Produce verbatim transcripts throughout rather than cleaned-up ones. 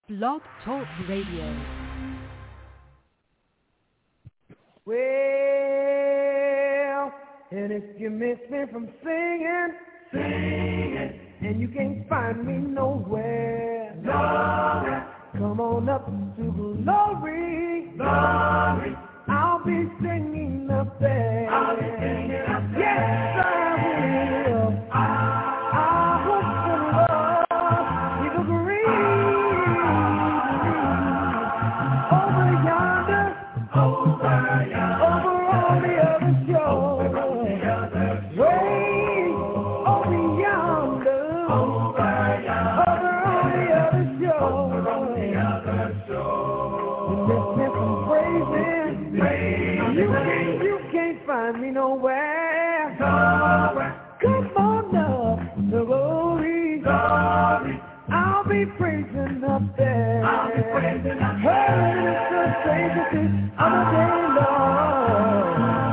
Blog Talk Radio. Well, and if you miss me from singing, singing, and you can't find me nowhere, nowhere, come on up to glory, glory. I'll be singing up there. I'll be singing up there. Yes, I will. I, I hope the Lord will agree. Over yonder, over yonder, over on the other shore, over the other shore. Way over yonder, over yonder, over on the other shore, over on the other shore. You miss me from praising. You can't, you can't find me nowhere. Nowhere. Come on up to glory. Glory. I'll be praising up there. I'll be praising up there. Hey, the Savior of the day, Lord.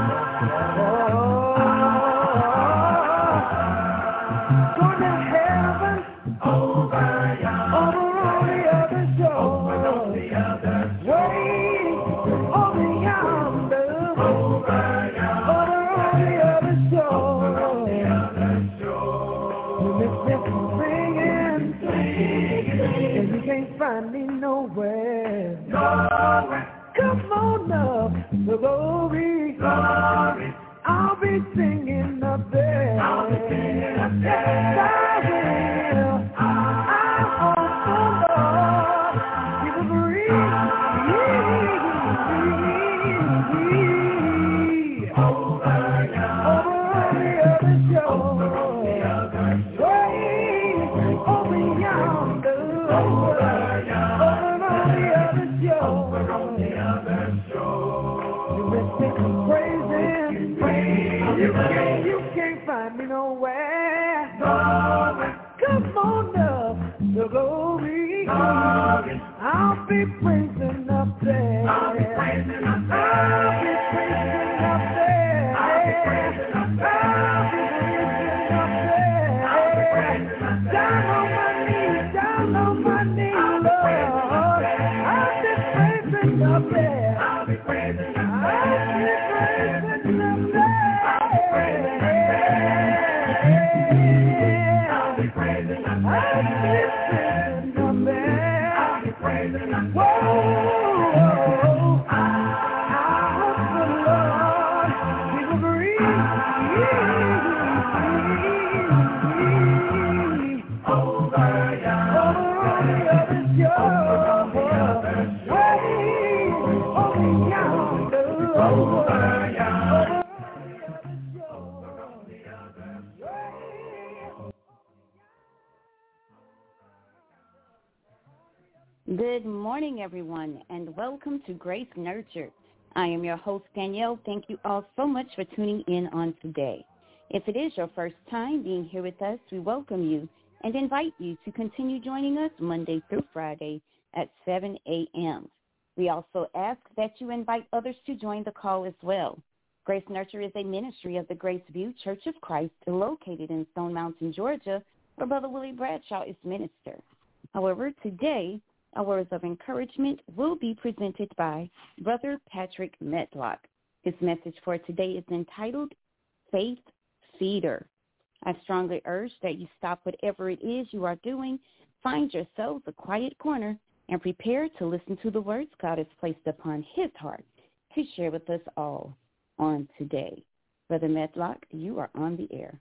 Oh, going to heaven. Over yonder. Over on the other shore. Over on the other shore. Way over yonder. Over yonder. Over on the other shore. Over on the other shore. You miss me from singing, singing, and you can't find me nowhere. Nowhere. Come on up to glory. Glory. I'll be singing up there. I'll be singing up there. Yes, I will. I, hope the Lord will agree. Over yonder. Over on the other shore. Over on the other shore. Way over yonder. Over yonder. Over on the other shore. Over on the other shore. You miss me from praising. You can't, you can't find me nowhere. Nowhere. Come on up to glory. Glory. I'll be praising up there. I'll be praising up there. I'll be praising up there. I'll be praising up there. I'll be praising up there. Down on my knees, down on my knees, Lord. I'll be praising up there. I'll be praising up there. I'll be praising up there. I'll be praising up there. I'll be praising up there. I'll be praising up there. Whoa, I hope the Lord will agree. Over yonder, over on the other shore, over on the other shore. Way over yonder, over yonder. Good morning, everyone, and welcome to Grace Nurtured. I am your host, Danielle. Thank you all so much for tuning in on today. If it is your first time being here with us, we welcome you and invite you to continue joining us Monday through Friday at seven a.m. We also ask that you invite others to join the call as well. Grace Nurture is a ministry of the Grace View Church of Christ located in Stone Mountain, Georgia, where Brother Willie Bradshaw is minister. However, today, our words of encouragement will be presented by Brother Patrick Medlock. His message for today is entitled Faith Feeder. I strongly urge that you stop whatever it is you are doing, find yourselves a quiet corner, and prepare to listen to the words God has placed upon his heart to share with us all on today. Brother Medlock, you are on the air.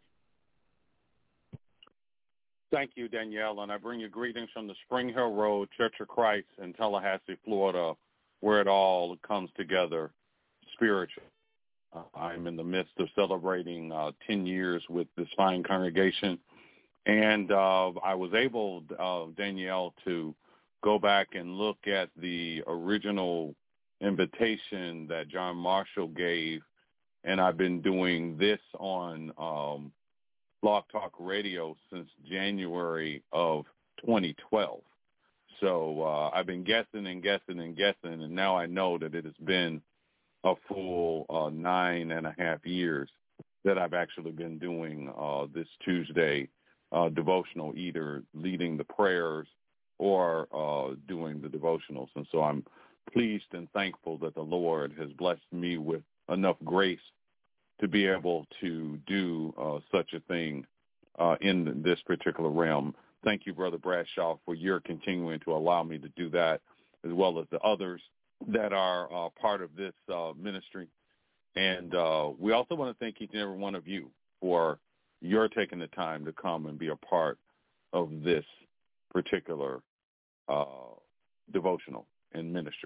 Thank you, Danielle, and I bring you greetings from the Spring Hill Road Church of Christ in Tallahassee, Florida, where it all comes together spiritually. Uh, I'm in the midst of celebrating uh, ten years with this fine congregation, and uh, I was able, uh, Danielle, to go back and look at the original invitation that John Marshall gave, and I've been doing this on um, Blog Talk Radio since January of twenty twelve. So uh, I've been guessing and guessing and guessing, and now I know that it has been a full uh, nine and a half years that I've actually been doing uh, this Tuesday uh, devotional, either leading the prayers or uh, doing the devotionals. And so I'm pleased and thankful that the Lord has blessed me with enough grace to be able to do uh, such a thing uh, in this particular realm. Thank you, Brother Bradshaw, for your continuing to allow me to do that, as well as the others that are uh, part of this uh, ministry. And uh, we also want to thank each and every one of you for your taking the time to come and be a part of this particular uh, devotional and ministry.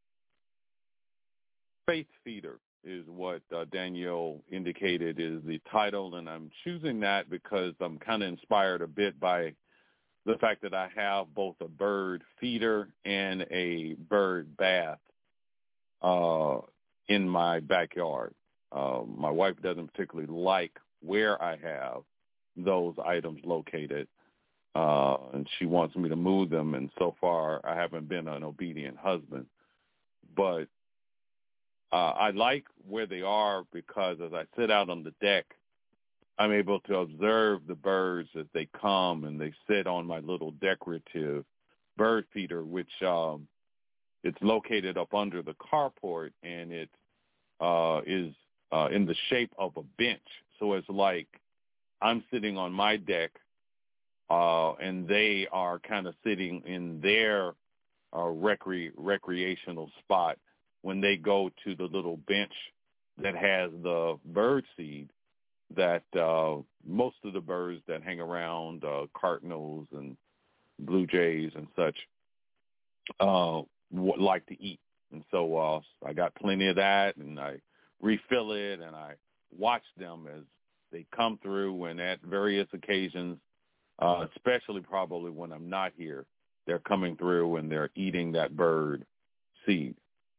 Faith Feeder is what uh, Danielle indicated is the title, and I'm choosing that because I'm kind of inspired a bit by the fact that I have both a bird feeder and a bird bath uh, in my backyard. Uh, my wife doesn't particularly like where I have those items located, uh, and she wants me to move them, and so far I haven't been an obedient husband. But uh, I like where they are because as I sit out on the deck, I'm able to observe the birds as they come and they sit on my little decorative bird feeder, which um, it's located up under the carport, and it uh, is uh, in the shape of a bench. So it's like I'm sitting on my deck, uh, and they are kind of sitting in their uh, recre- recreational spot when they go to the little bench that has the bird seed that uh, most of the birds that hang around, uh, cardinals and blue jays and such, uh, w- like to eat. And so uh, I got plenty of that, and I refill it, and I watch them as they come through, and at various occasions, uh, especially probably when I'm not here, they're coming through and they're eating that bird seed.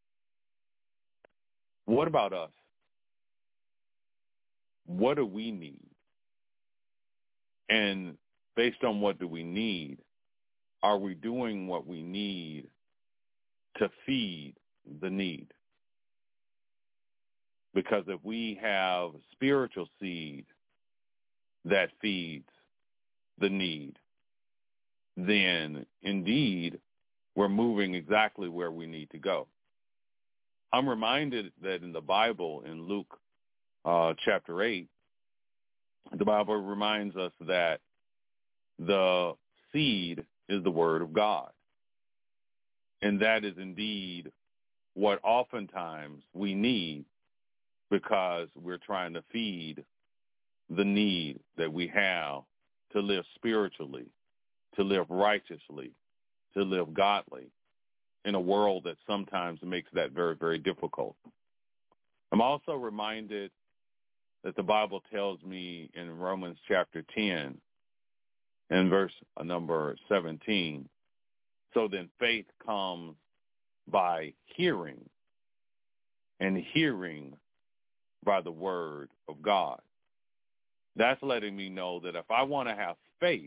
What about us? What do we need? And based on what do we need, are we doing what we need to feed the need? Because if we have spiritual seed that feeds the need, then indeed we're moving exactly where we need to go. I'm reminded that in the Bible, in Luke uh, chapter eight, the Bible reminds us that the seed is the word of God. And that is indeed what oftentimes we need because we're trying to feed the need that we have to live spiritually, to live righteously, to live godly in a world that sometimes makes that very, very difficult. I'm also reminded that the Bible tells me in Romans chapter ten and verse number seventeen, so then faith comes by hearing, and hearing by the word of God. That's letting me know that if I want to have faith,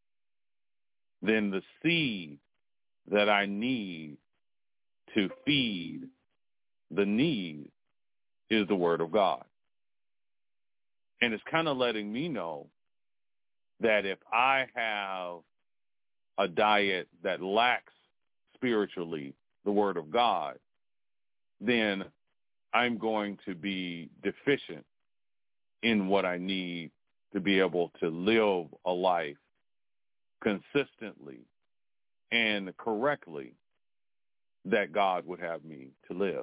then the seed that I need to feed the need is the word of God. And it's kind of letting me know that if I have a diet that lacks spiritually the word of God, then I'm going to be deficient in what I need to be able to live a life consistently and correctly that God would have me to live.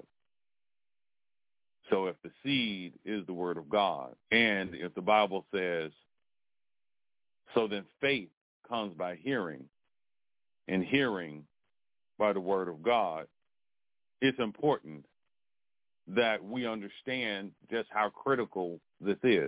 So if the seed is the word of God, and if the Bible says, so then faith comes by hearing, and hearing by the word of God, it's important that we understand just how critical this is.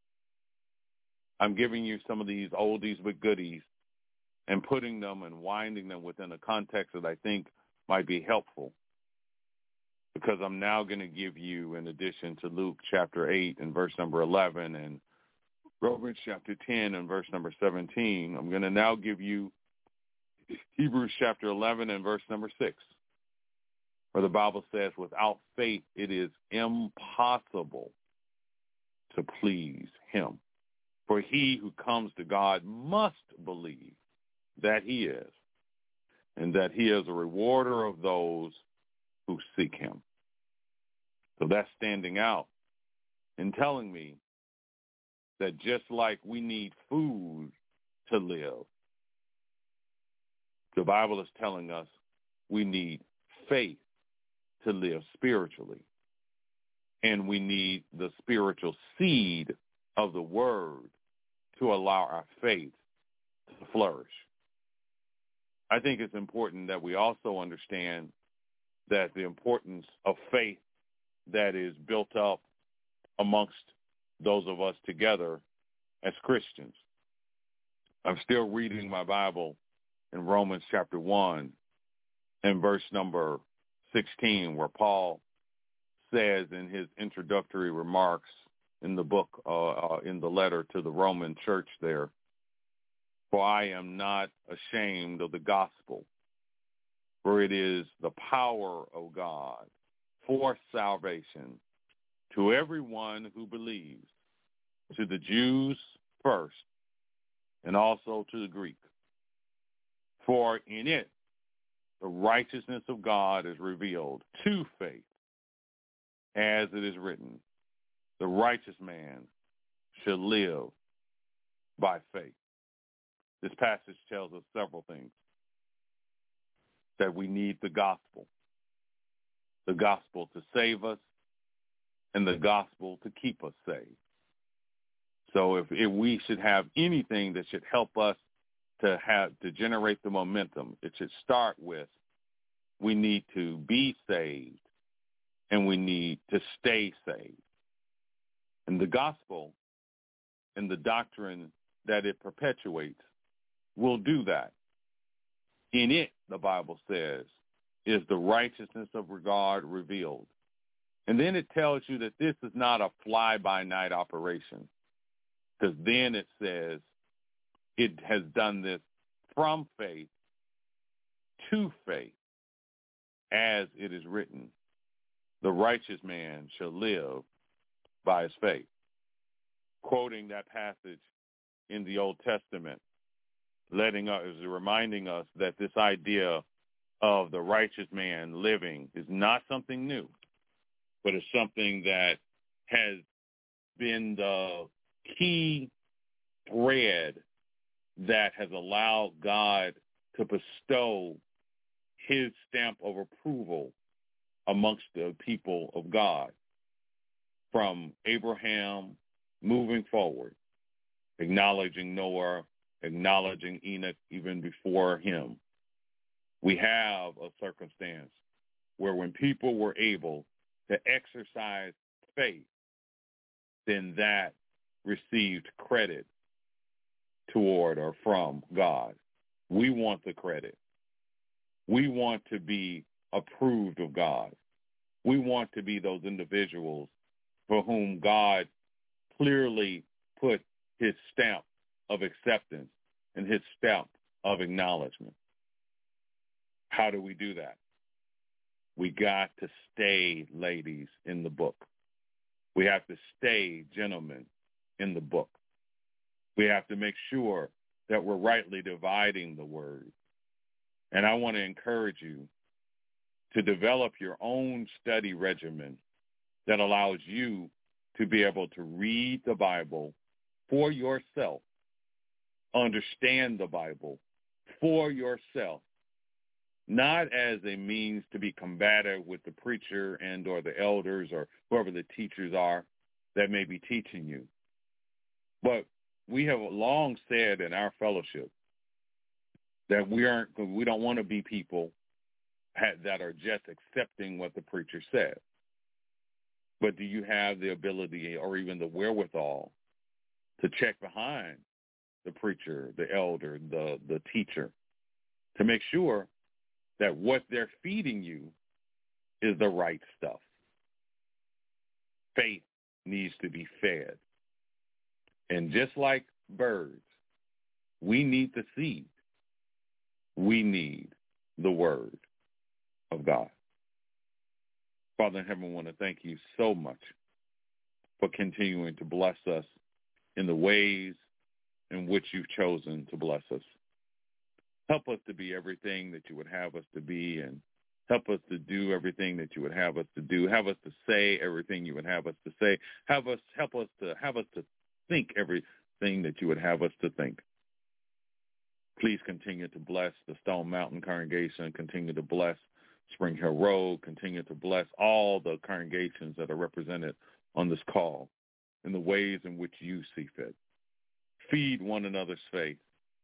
I'm giving you some of these oldies but goodies and putting them and winding them within a context that I think might be helpful, because I'm now going to give you, in addition to Luke chapter eight and verse number eleven and Romans chapter ten and verse number seventeen, I'm going to now give you Hebrews chapter eleven and verse number six, where the Bible says, without faith it is impossible to please him. For he who comes to God must believe that he is, and that he is a rewarder of those who seek him. So that's standing out and telling me that just like we need food to live, the Bible is telling us we need faith to live spiritually. And we need the spiritual seed of the word to allow our faith to flourish. I think it's important that we also understand that the importance of faith that is built up amongst those of us together as Christians. I'm still reading my Bible in Romans chapter one and verse number sixteen, where Paul says in his introductory remarks in the book, uh, uh, in the letter to the Roman church there, "For I am not ashamed of the gospel, for it is the power of God for salvation to everyone who believes, to the Jews first, and also to the Greek. For in it the righteousness of God is revealed to faith, as it is written, the righteous man shall live by faith." This passage tells us several things. That we need the gospel, the gospel to save us, and the gospel to keep us saved. So if, if we should have anything that should help us to have to generate the momentum, it should start with we need to be saved and we need to stay saved. And the gospel and the doctrine that it perpetuates will do that. In it, the Bible says, is the righteousness of God revealed. And then it tells you that this is not a fly-by-night operation, because then it says it has done this from faith to faith, as it is written, the righteous man shall live by his faith. Quoting that passage in the Old Testament, letting us, reminding us that this idea of the righteous man living is not something new, but it's something that has been the key thread that has allowed God to bestow his stamp of approval amongst the people of God from Abraham moving forward, acknowledging Noah, acknowledging Enoch even before him. We have a circumstance where when people were able to exercise faith, then that received credit toward or from God. We want the credit. We want to be approved of God. We want to be those individuals for whom God clearly put his stamp of acceptance and his stamp of acknowledgement. How do we do that? We got to stay, ladies, in the book. We have to stay, gentlemen, in the book. We have to make sure that we're rightly dividing the word. And I want to encourage you to develop your own study regimen that allows you to be able to read the Bible for yourself, understand the Bible for yourself, not as a means to be combative with the preacher and or the elders or whoever the teachers are that may be teaching you. But we have long said in our fellowship that we aren't, we don't want to be people that are just accepting what the preacher says. But do you have the ability or even the wherewithal to check behind the preacher, the elder, the, the teacher, to make sure that what they're feeding you is the right stuff? Faith needs to be fed. And just like birds, we need the seed. We need the word of God. Father in heaven, I want to thank you so much for continuing to bless us in the ways in which you've chosen to bless us. Help us to be everything that you would have us to be, and help us to do everything that you would have us to do. Have us to say everything you would have us to say. Have us help us to have us to think everything that you would have us to think. Please continue to bless the Stone Mountain congregation. Continue to bless Spring Hill Road. Continue to bless all the congregations that are represented on this call in the ways in which you see fit. Feed one another's faith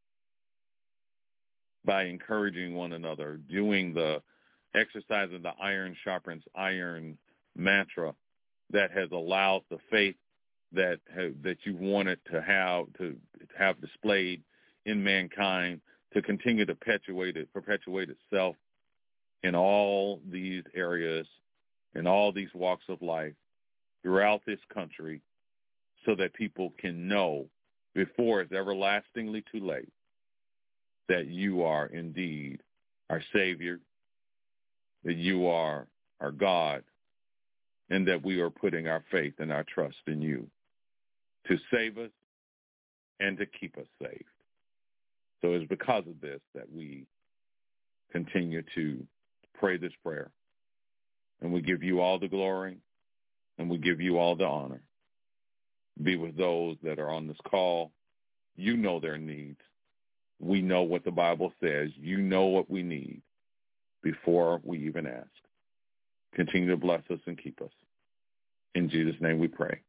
by encouraging one another, doing the exercise of the iron sharpens iron mantra that has allowed the faith that have, that you wanted to have to have displayed in mankind to continue to perpetuate it, perpetuate itself in all these areas, in all these walks of life, throughout this country, so that people can know before it's everlastingly too late that you are indeed our Savior, that you are our God, and that we are putting our faith and our trust in you to save us and to keep us saved. So it's because of this that we continue to pray this prayer. And we give you all the glory, and we give you all the honor. Be with those that are on this call. You know their needs. We know what the Bible says. You know what we need before we even ask. Continue to bless us and keep us. In Jesus' name we pray.